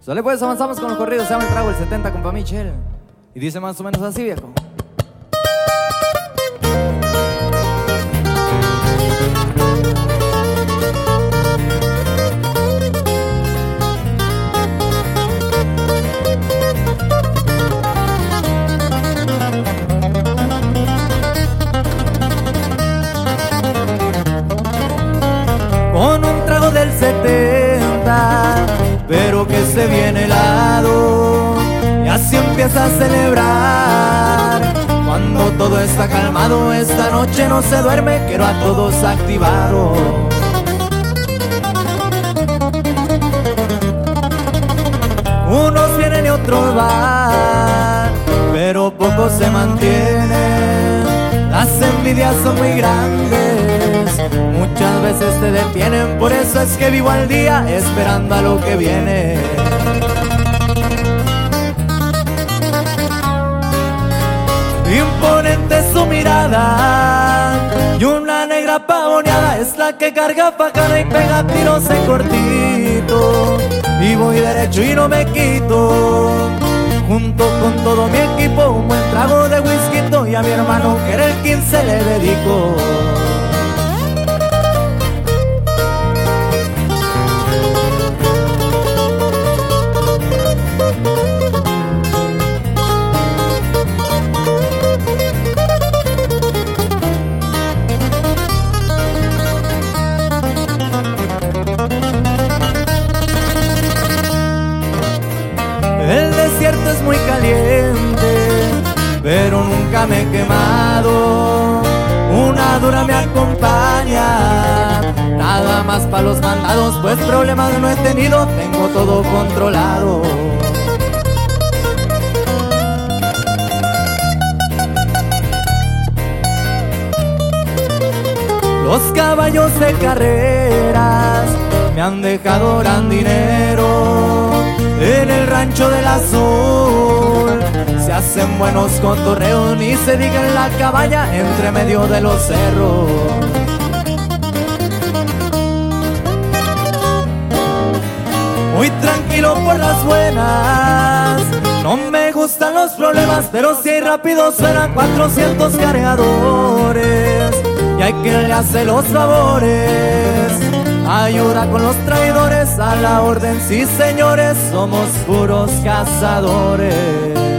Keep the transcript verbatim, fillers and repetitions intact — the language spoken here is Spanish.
Sale pues, avanzamos con los corridos. Se llama El Trago, el setenta, compa Michel. Y dice más o menos así, viejo. Con un trago del setenta, pero que se viene helado, y así empieza a celebrar. Cuando todo está calmado, esta noche no se duerme, quiero a todos activados. Unos vienen y otros van, pero pocos se mantienen. Las envidias son muy grandes, muchas veces te detienen. Por eso es que vivo al día esperando a lo que viene. Imponente su mirada y una negra pavoneada es la que carga facada y pega tiros en cortito. Y voy derecho y no me quito, junto con todo mi equipo, un buen trago de whisky y a mi hermano que era el quince le dedico. El desierto es muy caliente, pero nunca me he quemado. Una dura me acompaña, nada más pa' los mandados, pues problemas no he tenido, tengo todo controlado. Los caballos de carreras me han dejado gran dinero. En el rancho del Azul se hacen buenos cotorreos, ni se diga en la cabaña entre medio de los cerros. Muy tranquilo por las buenas, no me gustan los problemas, pero si rápido suenan cuatrocientos cargadores y hay quien le hace los favores. Ayuda con los traidores, a la orden, sí señores, somos puros cazadores.